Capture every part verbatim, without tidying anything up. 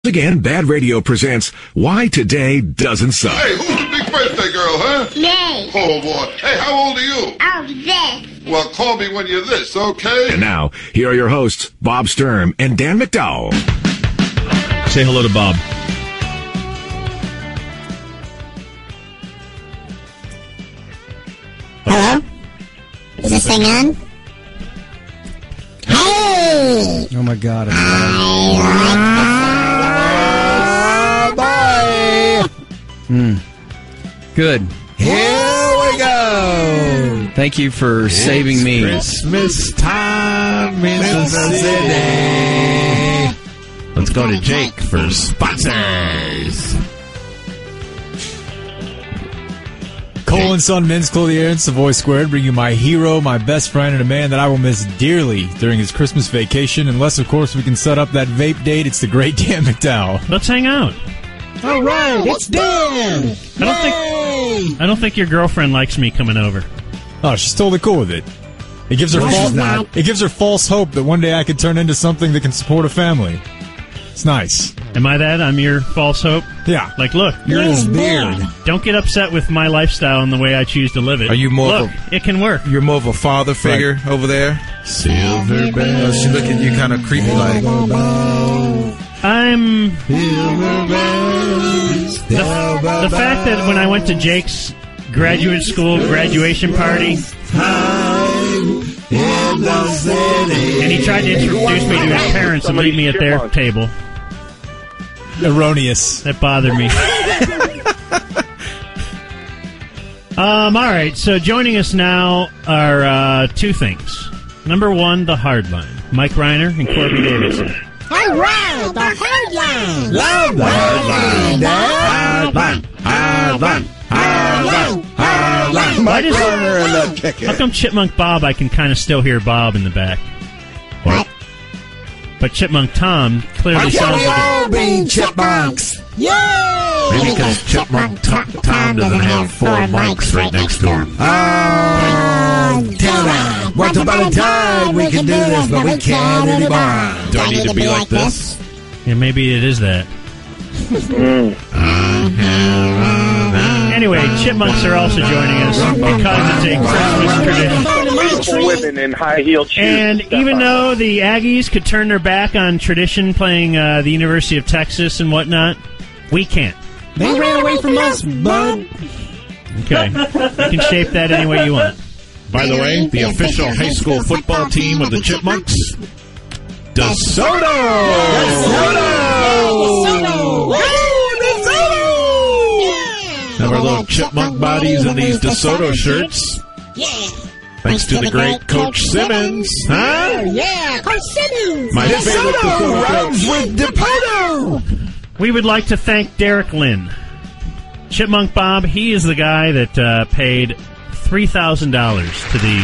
Again, Bad Radio presents Why Today Doesn't Suck. Hey, who's the big birthday girl, huh? Me. Oh, boy. Hey, how old are you? Oh, this. Well, call me when you're this, okay? And now, here are your hosts, Bob Sturm and Dan McDowell. Say hello to Bob. Hello? Is this thing on? Hey! Oh my God! I Bye. Hmm. Good. Here we go. Thank you for it's saving me. Christmas time in the city. Let's go to Jake for sponsors. Cole and Son Men's Clothier and Savoy Squared bring you my hero, my best friend, and a man that I will miss dearly during his Christmas vacation. Unless, of course, we can set up that vape date. It's the great Dan McDowell. Let's hang out. All right, it's Dan. I don't think I don't think your girlfriend likes me coming over. Oh, she's totally cool with it. It gives her No, false. she's not. It gives her false hope that one day I could turn into something that can support a family. It's nice. Am I that? I'm your false hope? Yeah. Like, look, Your Yes, little beard. Dan. don't get upset with my lifestyle and the way I choose to live it. Are you more Look, of a- it can work. You're more of a father figure over there. Silver Uh, bells. she look at you kind of creepy like. I'm... The, the fact that when I went to Jake's graduate school graduation party, and he tried to introduce me to his parents and leave me at their table, Erroneous. that bothered me. um, all right, so joining us now are uh, two things. Number one, the Hardline. Mike Reiner and Corbin Davidson. All right, the hardline. Love the Hardline. Hardline, hardline, hardline, hardline. Why does, Corner and the kicker. how come Chipmunk Bob, I can kind of still hear Bob in the back? What? But Chipmunk Tom clearly sounds like a... all being chipmunks. Yay! Maybe because Chipmunk Tom, Tom doesn't have four mics right next to him. Oh, damn it. Once upon a time we could do this, but we can't anymore. Do I need to be like this? Yeah, maybe it is that. Anyway, Chipmunks are also joining us because it's a Christmas tradition. Women in high-heeled shoes. And even though the Aggies could turn their back on tradition playing uh, the University of Texas and whatnot, we can't. They ran away from us, bud. Okay. You can shape that any way you want. By the way, the official high school football team of the Chipmunks, DeSoto! Have our little chipmunk bodies in these DeSoto shirts. Yeah. Thanks to the great Coach Simmons. Huh? Yeah, Coach Simmons. My favorite DeSoto coach. with DePoto. We would like to thank Derek Lynn. Chipmunk Bob, he is the guy that uh, paid three thousand dollars to the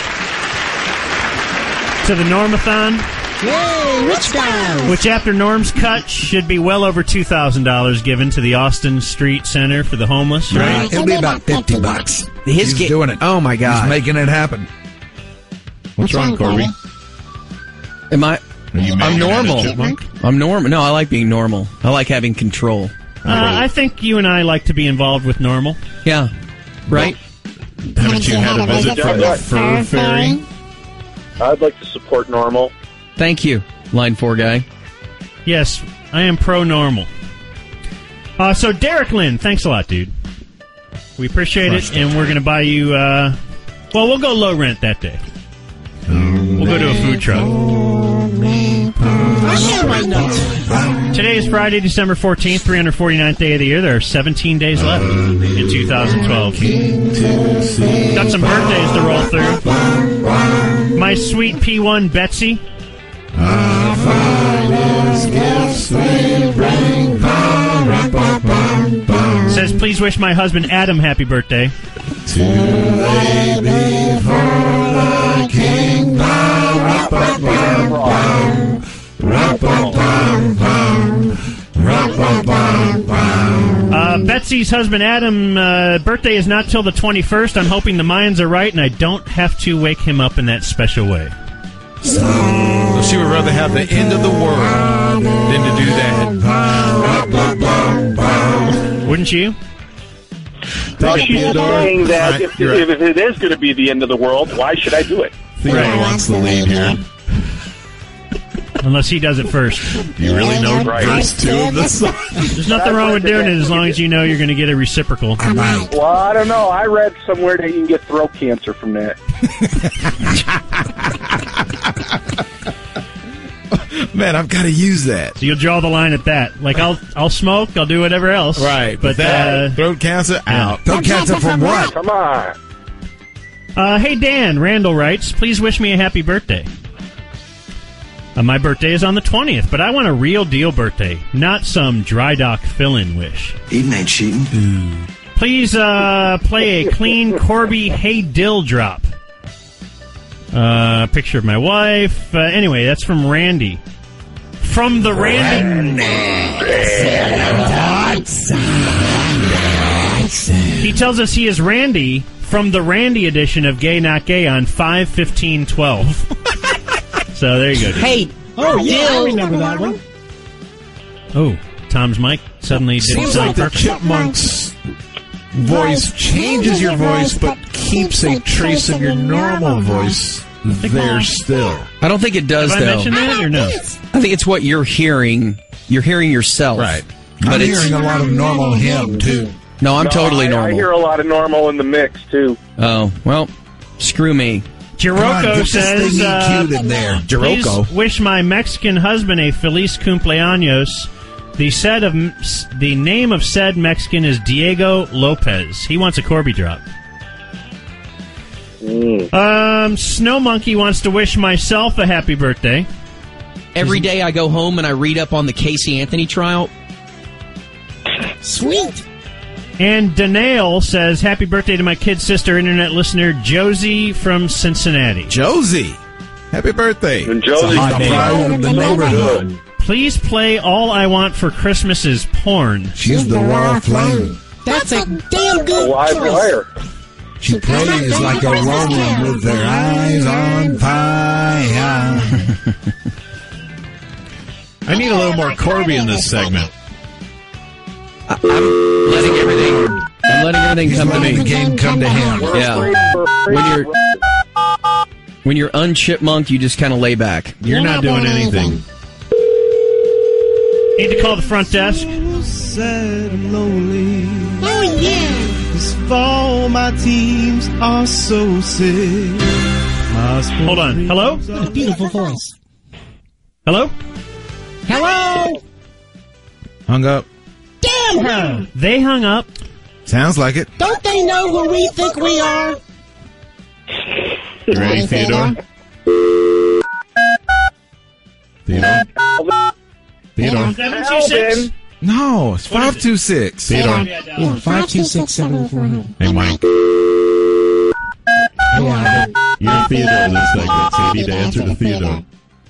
to the Normathon, Yay, rich guys. which after Norm's cut should be well over two thousand dollars given to the Austin Street Center for the Homeless, right? It'll be about fifty bucks. His He's ga- doing it. Oh my He's God! making it happen. What's wrong, Corby? Am I? Are you I'm mad at a normal. chipmunk? I'm normal. No, I like being normal. I like having control. Uh, I think you and I like to be involved with Normal. Yeah. Right. Haven't you had a visit from the Fur Fairy? I'd like to support Normal. Thank you, line four guy. Yes, I am pro-normal. Uh, so, Derek Lynn, thanks a lot, dude. We appreciate it, and we're going to buy you, uh, well, we'll go low rent that day. We'll go to a food truck. Today is Friday, December fourteenth, three hundred forty-ninth day of the year. There are seventeen days left in two thousand twelve. Got some birthdays to roll through. My sweet P one Betsy. Says, please wish my husband Adam happy birthday. Uh, Betsy's husband Adam uh, birthday is not till the twenty-first. I'm hoping the Mayans are right and I don't have to wake him up in that special way. So she would rather have the end of the world than to do that. wouldn't you? Well, Take it, she's Theodore. saying that Right, if, you're right. if it is going to be the end of the world, why should I do it? Theodore wants to lead here. Unless he does it first. You really know Right. verse two of the song? There's nothing wrong with doing it as long as you know you're going to get a reciprocal. Well, I don't know. I read somewhere that you can get throat cancer from that. Man, I've got to use that. So you'll draw the line at that. Like, I'll I'll smoke, I'll do whatever else. Right, But, but that uh, throat cancer out. Throat cancer from what? Come on. uh, hey, Dan, Randall writes, please wish me a happy birthday. Uh, my birthday is on the twentieth, but I want a real deal birthday, not some dry dock fill-in wish. Eating ain't cheating. Please uh, play a clean Corby Hey Dill drop. Uh, picture of my wife. Uh, anyway, that's from Randy. From the Randy. He tells us he is Randy from the Randy edition of Gay Not Gay on five fifteen twelve. So there you go, dude. Hey, oh, yeah, I remember that one. Oh, Tom's mic suddenly didn't Seems sound like the perfect. Chipmunks voice changes your voice but keeps a trace of your normal voice there still. I don't think it does, Have I though. mentioned that or no? I think it's what you're hearing. You're hearing yourself. Right. But I'm it's, hearing a lot of normal him, too. no, I'm No, totally I, normal. I hear a lot of normal in the mix, too. Oh, well, screw me. Jiroko says, uh, in there. please Jiroko. wish my Mexican husband a feliz cumpleaños. The said of the name of said Mexican is Diego Lopez. He wants a Corby drop. Um, Snow Monkey wants to wish myself a happy birthday. Every day I go home and I read up on the Casey Anthony trial. Sweet. And Danail says, happy birthday to my kid sister, internet listener Josie from Cincinnati. Josie. Happy birthday. And Josie's It's the the pride of the neighborhood. Please play All I Want for Christmas is Porn. She's the raw flame. That's a damn a good live choice. wire. She prays like a Roman with her eyes on fire. I need a little more Corby in this segment. I, I'm letting everything. I'm letting everything come to Letting the me. game come to him. Yeah. When you're when you're unchipmunked, you just kind of lay back. You're not doing anything. Need to call the front desk. Sad and lonely. Oh, yeah. This fall, my teams are so sick. My Hold on. Hello? A beautiful voice. Hello? Hello? Hung up. Damn her! They hung up. Sounds like it. Don't they know who we think we are? You ready, Theodore? Theodore? Theodore? seven two six. No, it's five two six. Theodore. Yeah, five two six seven four hundred. Hey, Mike. You're Theodore this segment, so you need to answer to Theodore.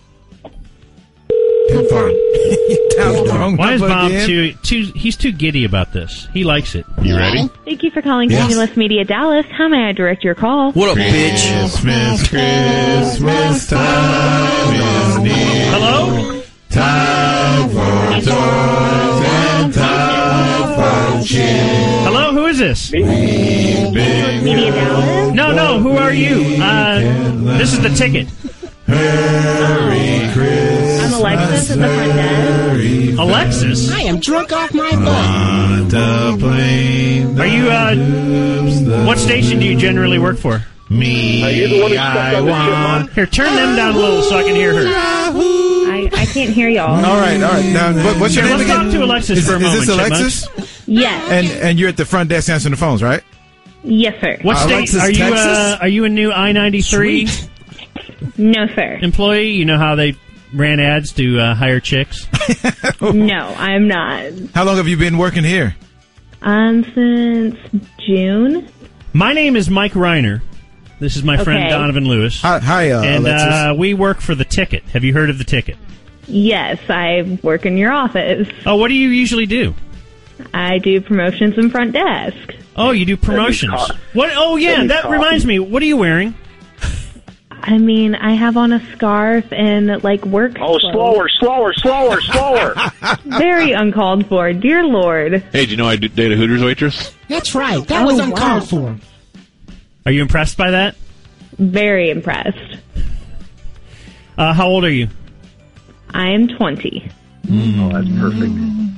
Why is Bob too, too... He's too giddy about this. He likes it. You ready? Thank you for calling Yes. Cumulus Media Dallas. How may I direct your call? What up, bitch? Christmas, Christmas time is near. Hello? Time for toys and time for cheer. Hello? Who is this? Media Dallas? No, no. Who are you? Uh, this is the ticket. Merry Christmas. I'm Alexis at the front desk. Alexis? I am drunk off my butt. On the plane. Are you, uh... What station do you generally work for? Me, Are you the one who stepped I on the want. Here, turn them down a little so I can hear her. I, I can't hear y'all. All right, all right. Now, what, what's your name Let's again? talk to Alexis is, for a is moment, this Alexis? Chipmunks. Yes. And and you're at the front desk answering the phones, right? Yes, sir. What state? Alexis, Are you, uh, Texas? are you a new I ninety-three No, sir. employee? You know how they ran ads to uh, hire chicks? No, I'm not. How long have you been working here? Um, since June. My name is Mike Reiner. This is my friend Okay. Donovan Lewis. Hi, hi uh, and Alexis. uh, we work for The Ticket. Have you heard of The Ticket? Yes, I work in your office. Oh, what do you usually do? I do promotions and front desk. Oh, you do promotions. co- What? Oh, yeah, That'd be that coffee. reminds me. What are you wearing? I mean, I have on a scarf and, like, work Oh, clothes. slower, slower, slower, slower. Very uncalled for. Dear Lord. Hey, do you know I date a Hooters waitress? That's right. That Oh, was wow. uncalled for. Are you impressed by that? Very impressed. Uh, how old are you? I am twenty. Oh, that's perfect.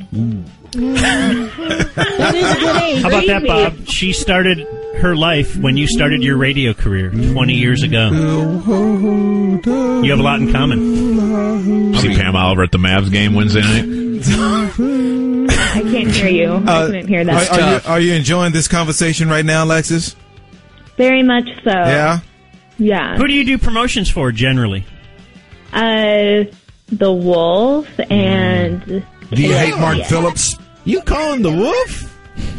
That is a good age. How about that, Crazy. Bob? She started her life when you started your radio career twenty years ago. You have a lot in common. See Pam Oliver at the Mavs game Wednesday night? I can't hear you. I couldn't hear that. Are, are, you, are you enjoying this conversation right now, Alexis? Very much so. Yeah? Yeah. Who do you do promotions for generally? Uh, the Wolf and... Do you hate Mark Yeah. Phillips? You calling the Wolf?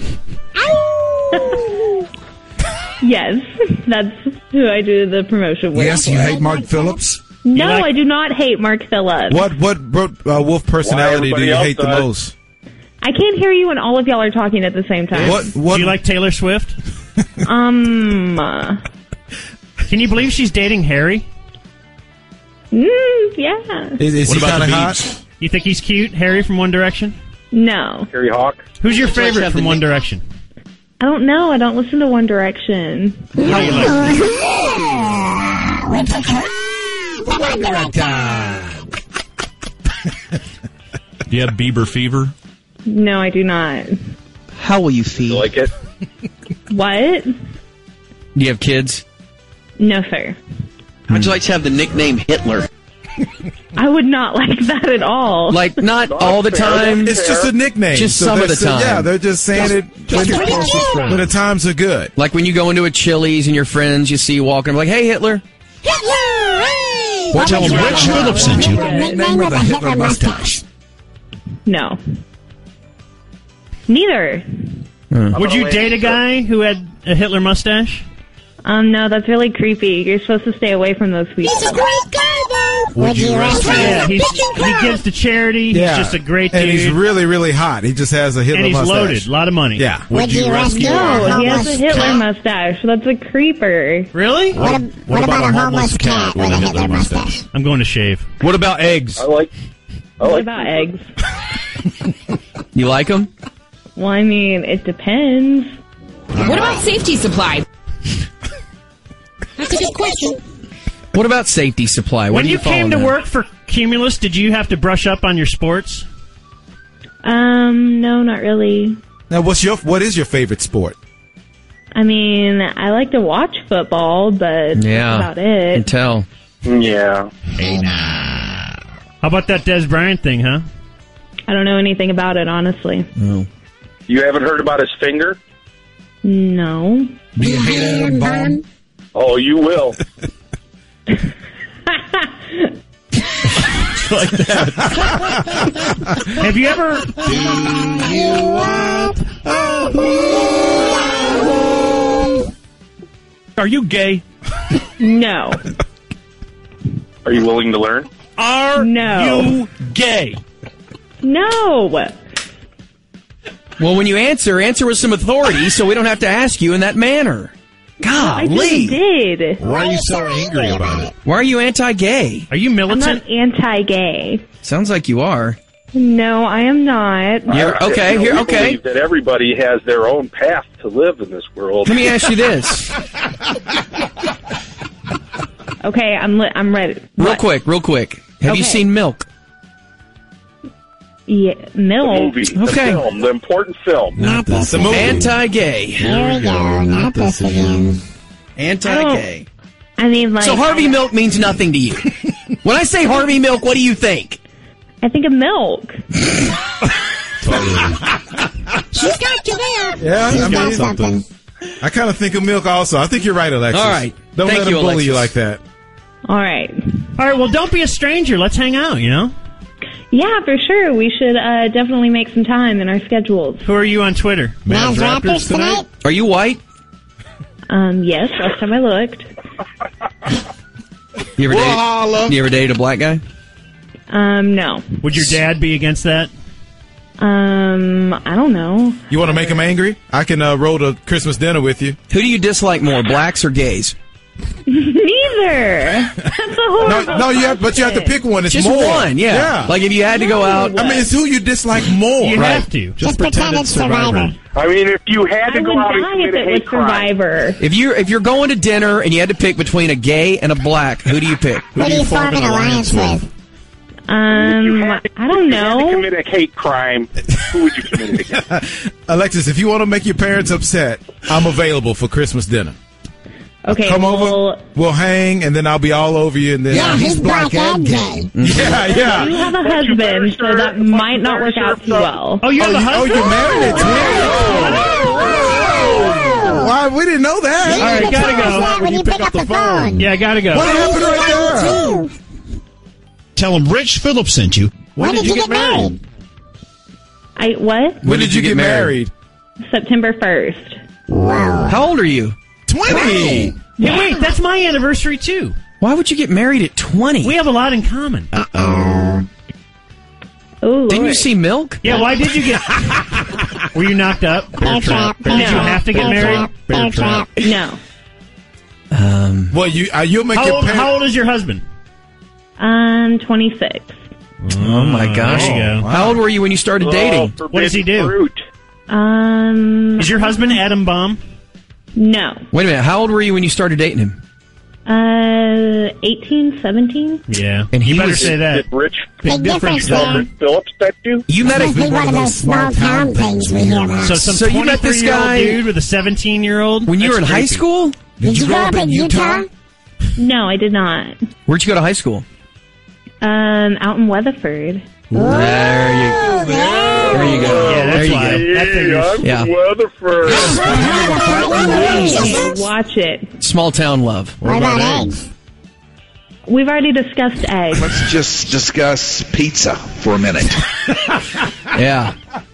Yes, that's who I do the promotion with. Yes, you hate Mark Phillips? No, You like- I do not hate Mark Phillips. What what uh, Wolf personality do everybody you else hate the does. most? I can't hear you when all of y'all are talking at the same time. What what Do you like Taylor Swift? Um, uh, Can you believe she's dating Harry? mm, yeah. is, is What he about kind of the hot? Beach? You think he's cute, Harry from One Direction? No. Harry Hawk. Who's your favorite from One Direction? I don't know. I don't listen to One Direction. How you like? Do you have Bieber fever? No, I do not. How will you You feel? like it? What? Do you have kids? No, sir. How'd you like to have the nickname Hitler? I would not like that at all. Like, not all the time. It's just a nickname. Just So some of they're the sa- time. Yeah, they're just saying it when, when the times are good. Like when you go into a Chili's and your friends you see walking, like, hey, Hitler. Hitler! Hey! What That was Rich right. Phillips sent you. Nickname with a Hitler mustache. No. Neither. Would you date a guy who had a Hitler mustache? Um, no, that's really creepy. You're supposed to stay away from those people. He's a great guy, though. Would you That's rescue right. Yeah, he's, Picking he crowd. gives to charity. Yeah. He's just a great And dude. he's really, really hot. He just has a Hitler and he's mustache. loaded. A lot of money. Yeah. Would you rescue a Oh, he has a homeless Hitler cat? mustache. That's a creeper. Really? What, a, what, about, a homeless cat with a Hitler mustache? I'm going to shave. What about eggs? I like. I What like. about eggs? You like them? Well, I mean, it depends. What about safety supply? That's a good question. What about safety supply? What When do you you fall came to under? work for Cumulus, did you have to brush up on your sports? Um, no, not really. Now, what's your what is your favorite sport? I mean, I like to watch football, but Yeah. that's about I can it. tell. Yeah. How about that Des Bryant thing, huh? I don't know anything about it, honestly. You haven't heard about his finger? No. Do you hate Adam Bomb? Oh, you will. Like that. Have you ever? Are you gay? No. Are you willing to learn? Are No. you gay? No. Well, when you answer, answer with some authority so we don't have to ask you in that manner. I just Golly. did. Why are you so angry about it? Why are you anti-gay? Are you I'm militant? not anti-gay. Sounds like you are. No, I am not. You're, okay, You know, here, we okay. believe that everybody has their own path to live in this world. Let me ask you this. Okay, I'm li- I'm ready. Real What? quick, real quick. Have you Okay. seen Milk? Yeah, The milk. movie, the Okay. film, the important film. Not this The movie. Anti-gay. Here we go. Not this again. Anti-gay. I mean, like. So Harvey Milk means nothing to you. When I say Harvey Milk, what do you think? I think of milk. She's got you there. Yeah, She's I got mean, something. I kind of think of milk also. I think you're right, Alexis. All right. Don't Thank let him you, bully you Alexis. like that. All right. All right. Well, don't be a stranger. Let's hang out. You know. Yeah, for sure. We should uh, definitely make some time in our schedules. Who are you on Twitter? Mavs Raptors tonight? Are you white? Um, yes, last time I looked. You ever, We'll date, holla. you ever dated a black guy? Um, no. Would your dad be against that? Um, I don't know. You want to make him angry? I can uh, roll to Christmas dinner with you. Who do you dislike more, blacks or gays? Neither. That's a horrible. No, no, you have, but you have to pick one. It's Just more. one, yeah. Like if you had to go out. I mean, it's who you dislike more. You Right. have to. Just pretend it's Survivor. I mean, if you had to I go would out and die commit if a it was hate crime, Survivor. If you're if you're going to dinner and you had to pick between a gay and a black, who do you pick? Who do you form an alliance with? Um, I don't if you had to know. commit a hate crime, who would you commit it against? Alexis, if you want to make your parents upset, I'm available for Christmas dinner. Okay, Come well, over, we'll hang, and then I'll be all over you. And then Yeah, he's black and gay. yeah, yeah. you have a husband, so that might not work out too well. Oh, you have oh, a you, oh, husband? you're married at twenty. Why? We didn't know that. All right, gotta go. When you pick up the phone. Yeah, gotta go. What happened right there? Tell him Rich Phillips sent you. When did you get married? I what? When did you get married? September first. How old are you? twenty. Hey, wait, that's my anniversary too. Why would you get married at twenty? We have a lot in common. Ooh, Didn't you see Milk? Yeah, why did you get... Were you knocked up? Bear trap. Did you have to get Bear married? trap. Bear trap. No. Um, Well, you uh, you'll make How your old, parents. how old is your husband? Um, twenty-six. oh my gosh! There you go. How old were you when you started dating? Oh, What does he do? fruit. Um, Is your husband Adam Baum? no. Wait a minute. How old were you when you started dating him? Uh, eighteen, seventeen? Yeah. And he you better was- say that. Did Rich Big difference Robert there. Phillips that you? You met Must a be one of those small town things we hear about. So some So you met this twenty-three-year-old guy- dude with a seventeen-year-old? when you were in That's high creepy. school. Did you grow up in Utah? No, I did not. Where'd you go to high school? Um, out in Weatherford. There you, there you go. Yeah, that's there you why. go. That figures. I'm Yeah. from Weatherford. Watch it. Small town love. What about eggs? We've already discussed eggs. Let's just discuss pizza for a minute. Yeah.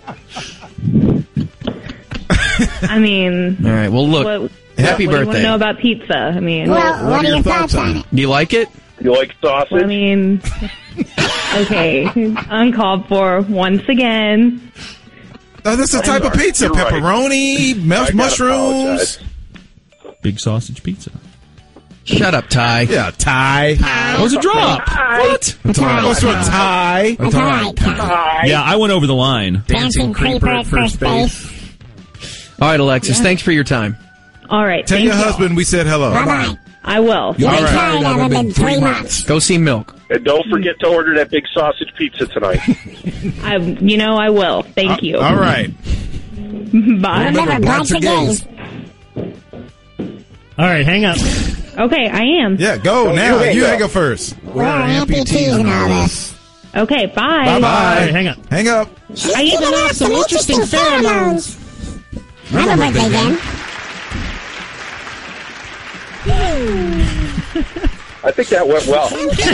I mean, All right. Well, look. what, Happy what do you want birthday. to know about pizza? I mean, Well, what are your thoughts on it? Do you like it? You like sausage? I mean, okay, uncalled for once again. Oh, that's the type of pizza: You're right. pepperoni, I mush, gotta mushrooms. apologize. Big sausage pizza. Shut up, Ty. Yeah, Thai. That was a drop. What? That's all right. What's for Thai? That's all right, Ty. Yeah, I went over the line. Dancing creeper at first base. All right, Alexis. Thanks for your time. All right, Tell thank your you. husband we said hello. Bye-bye. I will. You've been All right. trying of him in three months. Go see Milk. And don't forget to order that big sausage pizza tonight. I, you know, I will. Thank you. All right. Bye. Remember, blacks are gays. All right, hang up. Okay, I am. Yeah, go Don't now. you hang You up. hang up first. We're amputees in all this. Okay, bye. Bye All right, bye. hang up. Hang up. She's giving off some interesting pheromones. Have a birthday, then. I think that went well.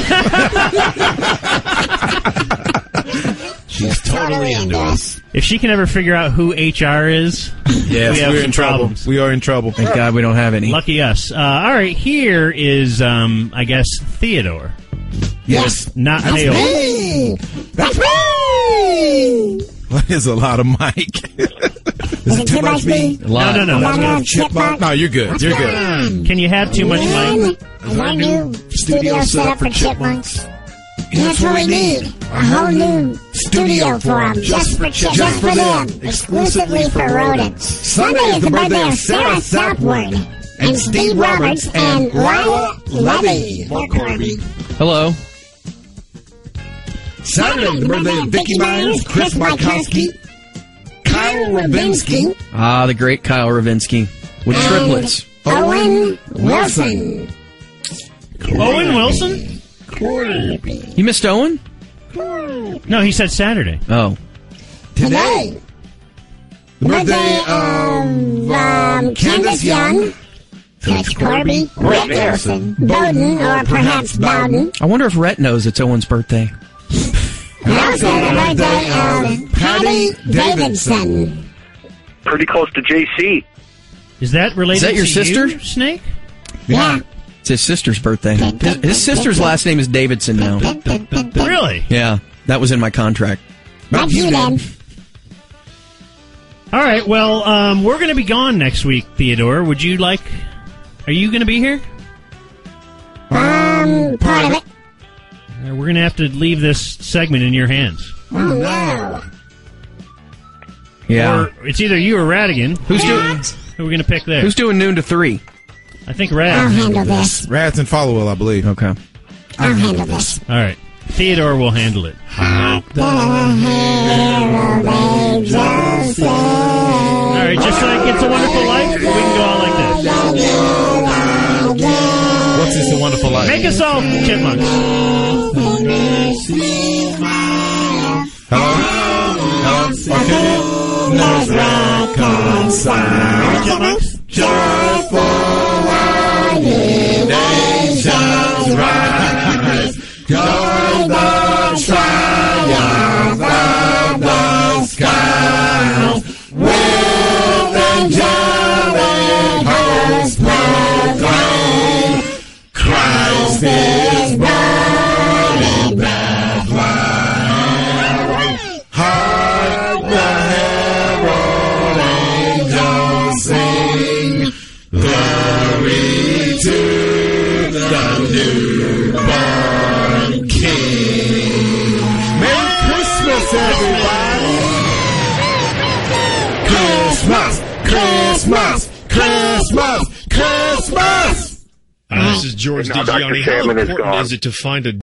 She's totally into us. If she can ever figure out who H R is, Yes, we have we're some in trouble. problems. We are in trouble. Thank God we don't have any. Lucky us. Uh, all right, here is, um, I guess, Theodore. Yes. Not That's Hale. me. That's me. That is a lot of mic. Is it too much me? A lot. No, no, no. Not enough chipmunk. No, you're good. What's You're going good. on? Can you have too much Man, money? is our new studio set up for chipmunks? That's what we need. A whole new studio for them, just for chipmunks. Just for them, exclusively for rodents. Sunday is the birthday of Sarah Southward, and Steve Roberts, and Lila Levy. Hello. Saturday, the birthday of Vicky Myers, Chris Wykowski, Kyle Ravinsky, Ah, the great Kyle Ravinsky with and triplets. Owen Wilson. Owen Wilson? You missed Owen? No, he said Saturday. Oh. Today, the birthday of um, Candace Young, Tex Corby, Rhett Harrison, Bowden, or perhaps Bowden. I wonder if Rhett knows it's Owen's birthday. And also the birthday of Patty Davidson. Pretty close to J C. Is that related Is that your to sister? you, Snake? Yeah. It's his sister's birthday. His, his sister's last name is Davidson now. Really? Yeah, that was in my contract. Not you then. All right, well, um, we're going to be gone next week, Theodore. Would you like... Are you going to be here? We're going to have to leave this segment in your hands. Oh, no. Yeah. Or it's either you or Radigan. Who's doing? Who are we going to pick there? Who's doing noon to three? I think Rad. I'll handle this. Rats and Followell, I believe. Okay. I'll handle this. All right. Theodore will handle it. All right, just like It's a Wonderful Life, we can go out like this. What's It's a Wonderful Life? Make us all chipmunks. Hello? Hello? Okay. Chipmunks? Just for one year, nations rise. Join the triumph of the skies. With angelic hosts proclaim, Christ is born in Bethlehem. Hark the herald angels sing, glory to the newborn King. Merry Christmas, everybody! Christmas, Christmas, Christmas, Christmas! Uh, this is George And now Doctor DiGianni. How Chapman is important gone. is it to find a